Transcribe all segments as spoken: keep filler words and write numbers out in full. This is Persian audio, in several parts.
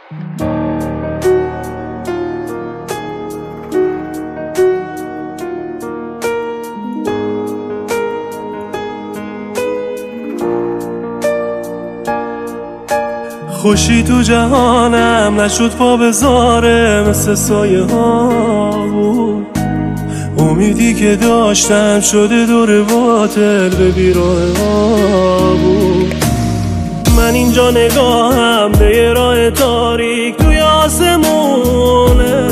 خوشی تو جهانم نشد پا بذاره، مثل سایه ها بود. امیدی که داشتم شده دور باطل به بیراه ها بود. من اینجا نگاهم به یه راه تاریک توی آسمونه،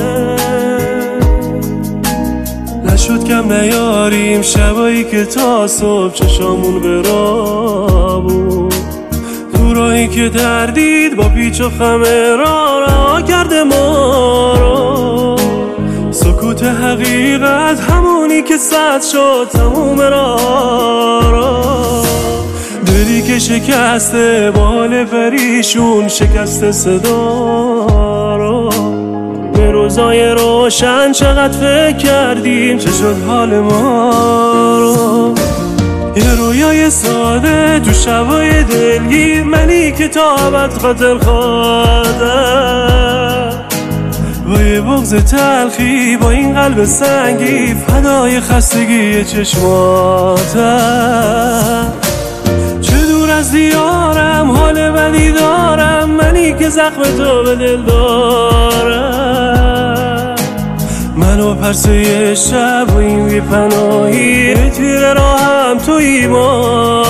نشد کم نیاریم شبایی که تا صبح چشامون به راه بود. راهی که تردید با پیچ و خم راه رها کرده ما رو. سکوت حقیقت همونی که سد شد تموم راه را. دلی که شکسته با حال پریشون شکسته صدا رو. به روزای روشن چقدر فکر کردیم چه شد حال ما رو. یه رویای ساده تو شبای دلگیر، منی که تا ابد خاطر خواهدم. با یه بغض تلخی با این قلب سنگی، فدای خستگی چشماتم. چه دور از دیارم حال بدی دارم، منی که زخم تو به دل دارم. منو پرسه شب و این بی پناهی، تیر راهم توی ما.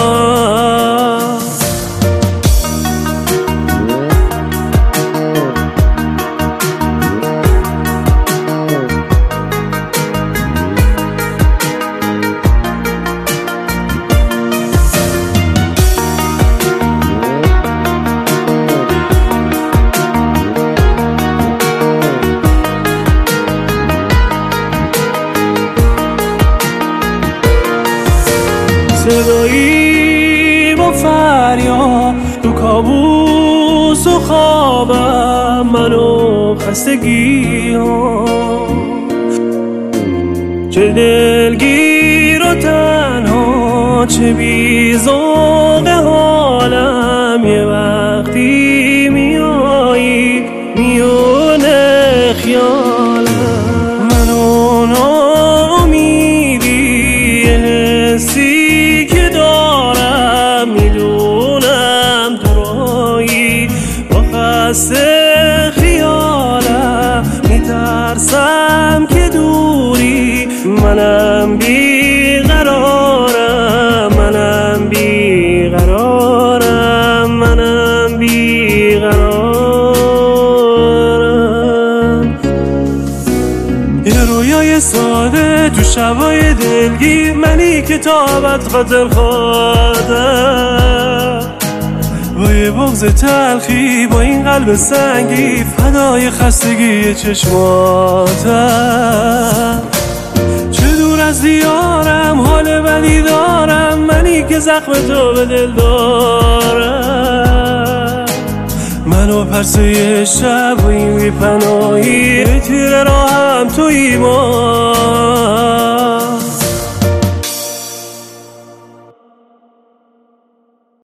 صدایی با فریاد تو کابوس و خوابم، منو خستگی ها. چه دلگیر و تنها، چه بی‌ذوق حالم. یه وقتی میایی میونه خیالم. منو ناامیدی حسی میدونم تو رایی با خسته خیالم. میترسم که دوری، منم بیقرارم. منم بیقرارم. منم بیقرارم. یه رویای ساده تو شبای دلگیر، منی که تا ابد خاطر خواهدم. با یه بغض تلخی با این قلب سنگی، فدای خستگی چشماتم. چه دور از دیارم حال بدی دارم، منی که زخم تو به دل دارم. منو پرسه شب و این بی پناهی، تیر راهم توی ما.